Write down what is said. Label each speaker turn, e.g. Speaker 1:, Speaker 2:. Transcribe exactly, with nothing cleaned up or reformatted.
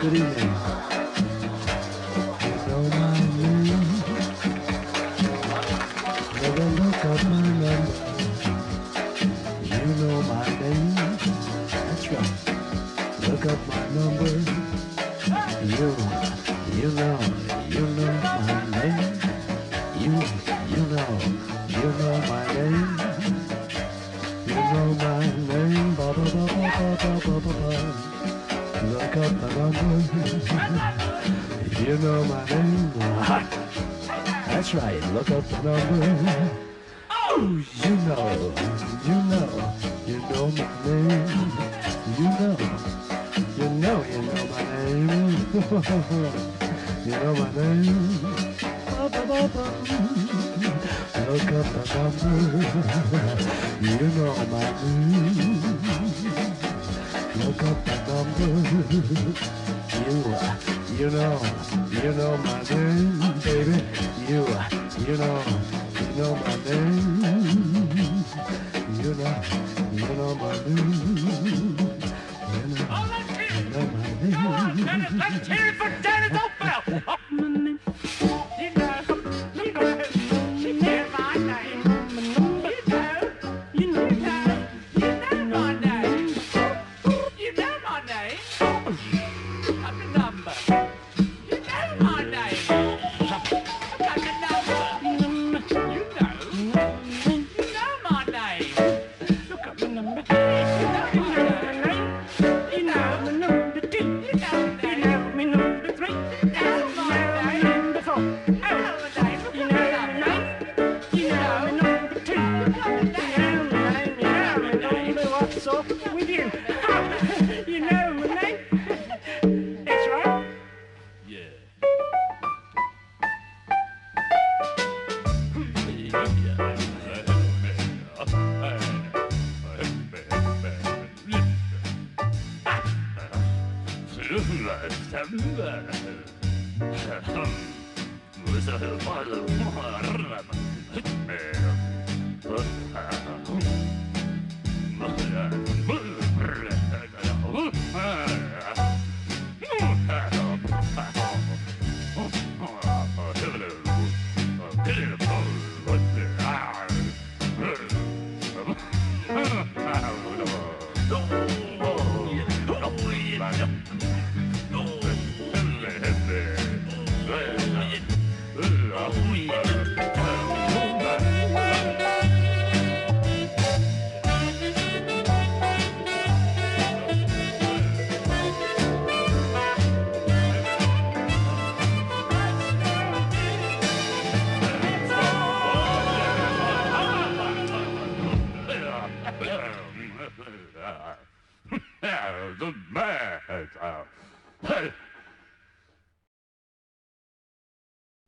Speaker 1: Good evening. You know my name. Never look up my number. You know my name. That's right. Look up my number. You, you know, you know my name. You, you know, you know my name. You know my name. Ba ba ba ba ba ba ba ba ba. Look up the number. You know my name. That's right. Look up the number. Oh, you know, you know, you know my name. You know, you know, you know my name. You know my name. Ba, ba, ba, ba. Look up the number. You know my name. Look up the number. You, you know, you know my name, baby. You, you know, you know my name. You know, you know my name. You know,
Speaker 2: Oh, let's hear
Speaker 1: you
Speaker 2: it.
Speaker 1: know my
Speaker 2: Come on,
Speaker 1: name.
Speaker 2: Dennis, let's hear it for Dennis Oakville. Oh, you know, you know, you know my name. You know, you know, you know, you know my name. You know my name. I've the number. You know my name. I've got the number. You know, you know my name. Look up the number. You know my name. You know my number two. You know my name. You know my number three. You know my name. Number four. You know my name. You know my name. You know my number two. You know my name. You know my number. What's up with you? You know my name. That's right.
Speaker 3: The man.